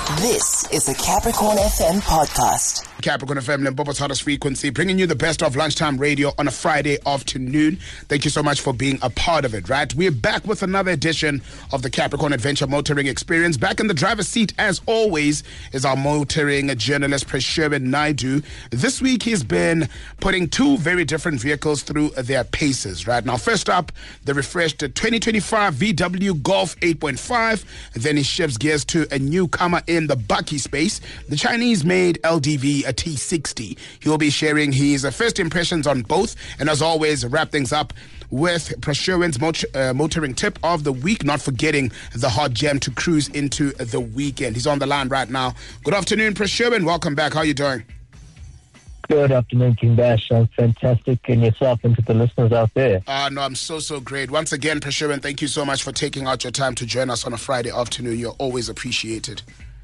This is the Capricorn FM podcast. Capricorn FM, Limpopo's hottest frequency, bringing you the best of lunchtime radio on a Friday afternoon. Thank you so much for being a part of it, right? We're back with another edition of the Capricorn Adventure Motoring Experience. Back in the driver's seat, as always, is our motoring journalist, Prasherwin Naidu. This week, he's been putting two very different vehicles through their paces, right? Now, first up, the refreshed 2025 VW Golf 8.5. Then he shifts gears to a newcomer in the Bakkie space, the Chinese-made LDV T60. He will be sharing his first impressions on both, and as always, wrap things up with Prasherwin's motoring tip of the week, not forgetting the hot gem to cruise into the weekend. He's on the line right now. Good afternoon, Prasherwin. Welcome back. How are you doing? Good afternoon, King Bash. I'm fantastic, and yourself and to the listeners out there. No, I'm so great. Once again, Prasherwin, thank you so much for taking out your time to join us on a Friday afternoon. You're always appreciated.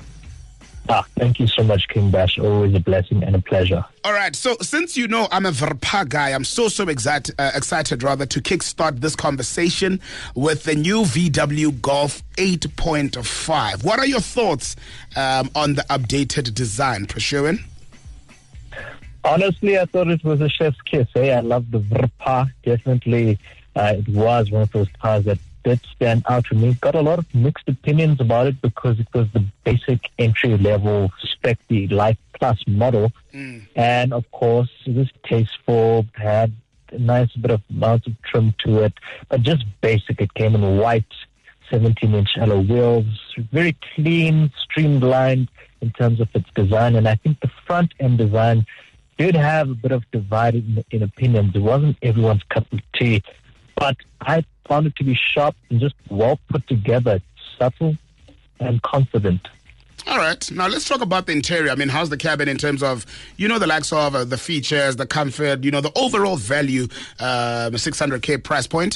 Thank you so much, King Bash. Always a blessing and a pleasure. All right, so since you know I'm a Verpa guy, I'm so excited to kickstart this conversation with the new VW Golf 8.5. What are your thoughts on the updated design, Prasherwin? Honestly, I thought it was a chef's kiss. I love the Verpa. Definitely, it was one of those cars that did stand out to me. Got a lot of mixed opinions about it because it was the basic entry-level spec, the Life Plus model. And, of course, it was tasteful, had a nice bit of amount of trim to it, but just basic. It came in white, 17-inch alloy wheels, very clean, streamlined in terms of its design. And I think the front-end design did have a bit of divide in opinions. It wasn't everyone's cup of tea, but I found it to be sharp and just well put together, subtle and confident. All right. Now, let's talk about the interior. I mean, how's the cabin in terms of, the likes of the features, the comfort, the overall value, 600K price point?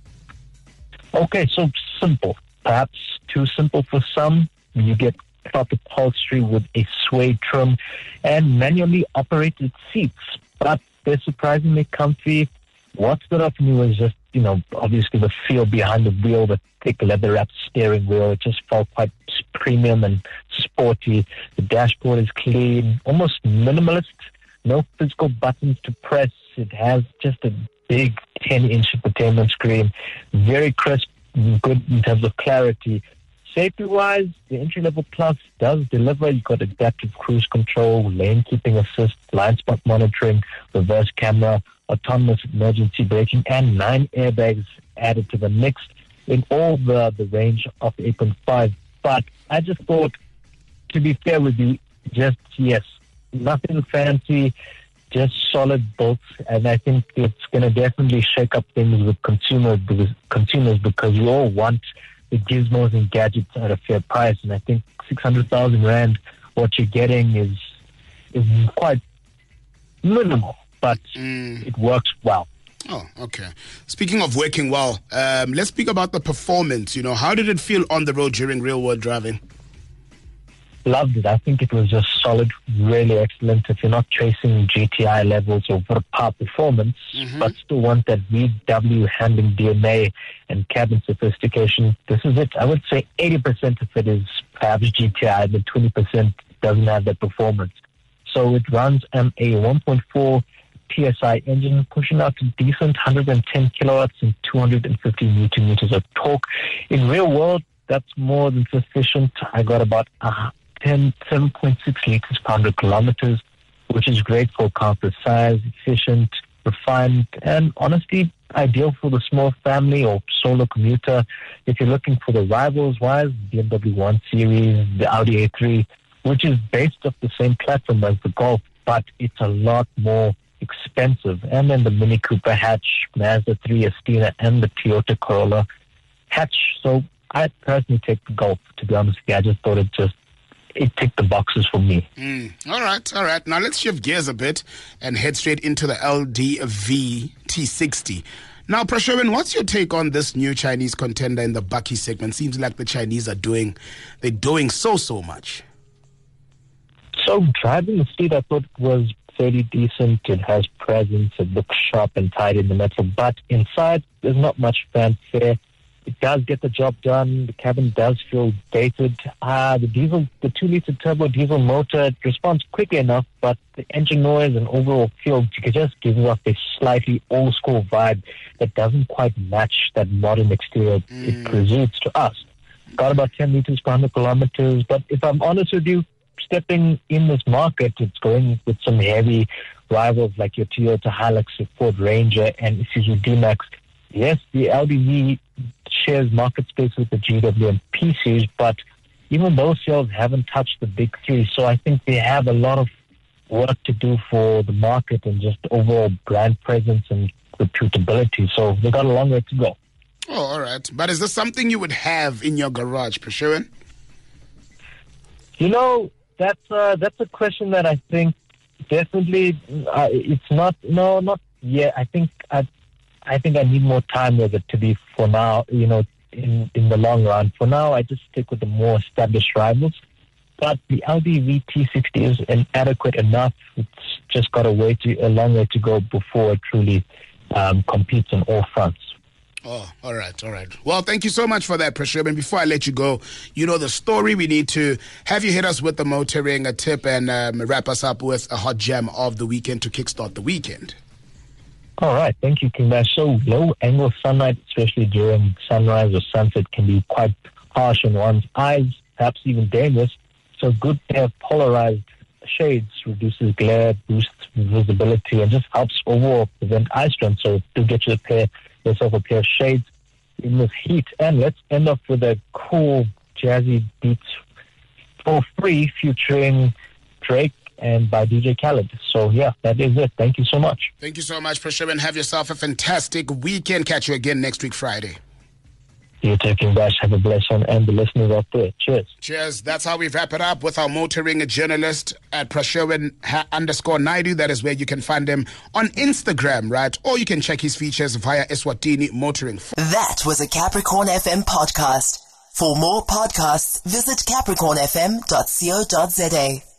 Okay, so simple. Perhaps too simple for some. You get cloth upholstery with a suede trim and manually operated seats, but they're surprisingly comfy. What stood out for me was just, obviously the feel behind the wheel, the thick leather-wrapped steering wheel. It just felt quite premium and sporty. The dashboard is clean, almost minimalist. No physical buttons to press. It has just a big 10-inch entertainment screen. Very crisp, good in terms of clarity. Safety-wise, the entry-level Plus does deliver. You've got adaptive cruise control, lane keeping assist, blind spot monitoring, reverse camera, autonomous emergency braking, and 9 airbags added to the mix in all the range of 8.5. But I just thought, to be fair with you, nothing fancy, just solid bolts. And I think it's going to definitely shake up things with consumers because we all want the gizmos and gadgets at a fair price. And I think 600,000 Rand, what you're getting is quite minimal, but it works well. Oh, okay. Speaking of working well, let's speak about the performance. How did it feel on the road during real-world driving? Loved it. I think it was just solid, really excellent. If you're not chasing GTI levels or power performance, but still want that VW handling DNA and cabin sophistication, this is it. I would say 80% of it is perhaps GTI, but 20% doesn't have that performance. So it runs a 1.4 PSI engine, pushing out a decent 110 kilowatts and 250 newton meters of torque. In real world, that's more than sufficient. I got about 7.6 liters per 100 kilometers, which is great for a car this size, efficient, refined, and honestly ideal for the small family or solo commuter. If you're looking for the rivals-wise, BMW 1 Series, the Audi A3, which is based off the same platform as the Golf, but it's a lot more expensive. And then the Mini Cooper hatch, Mazda 3 Estina, and the Toyota Corolla hatch. So I personally take the Golf, to be honest with you. I just thought it ticked the boxes for me. All right. Now let's shift gears a bit and head straight into the LDV T60. Now, Prasherwin, what's your take on this new Chinese contender in the Bakkie segment? Seems like the Chinese they're doing so much. So driving the street, I thought was fairly decent. It has presence. It looks sharp and tight in the metal, but inside there's not much fanfare. it does get the job done. The cabin does feel dated. The 2-liter turbo diesel motor, it responds quickly enough, but the engine noise and overall feel just gives off a slightly old school vibe that doesn't quite match that modern exterior it presents to us. Got about 10 liters per 100 kilometers, but if I'm honest with you, stepping in this market, it's going with some heavy rivals like your Toyota Hilux, your Ford Ranger, and Isuzu D-Max. Yes, the LDV shares market space with the GW and P Series, but even those sales haven't touched the big three. So I think they have a lot of work to do for the market and just overall brand presence and reputability. So they got a long way to go. Oh, all right. But is this something you would have in your garage, Prashowin? You know, that's a question that I think definitely it's not. No, not yet. I think I need more time with it to be for now. You know, in the long run. For now, I just stick with the more established rivals. But the LDV T60 is inadequate enough. It's just got a long way to go before it truly competes on all fronts. Oh, all right. Well, thank you so much for that, Prashowin. Before I let you go, you know the story. We need to have you hit us with the motoring, a tip, and wrap us up with a hot gem of the weekend to kickstart the weekend. All right. Thank you, King Bash. So low-angle sunlight, especially during sunrise or sunset, can be quite harsh on one's eyes, perhaps even dangerous. So good pair of polarized shades reduces glare, boosts visibility, and just helps overall prevent eye strain. So do get yourself a pair of shades in this heat. And let's end up with a cool, jazzy beat for free featuring Drake and by DJ Khaled. So, yeah, that is it. Thank you so much. Thank you so much, Prashowin. Have yourself a fantastic weekend. Catch you again next week, Friday. You taking Bash. Have a blessed one, and the listeners out there. Cheers. Cheers. That's how we wrap it up with our motoring journalist at Prashowin_Naidu. That is where you can find him on Instagram, right? Or you can check his features via Eswatini Motoring. That was a Capricorn FM podcast. For more podcasts, visit capricornfm.co.za.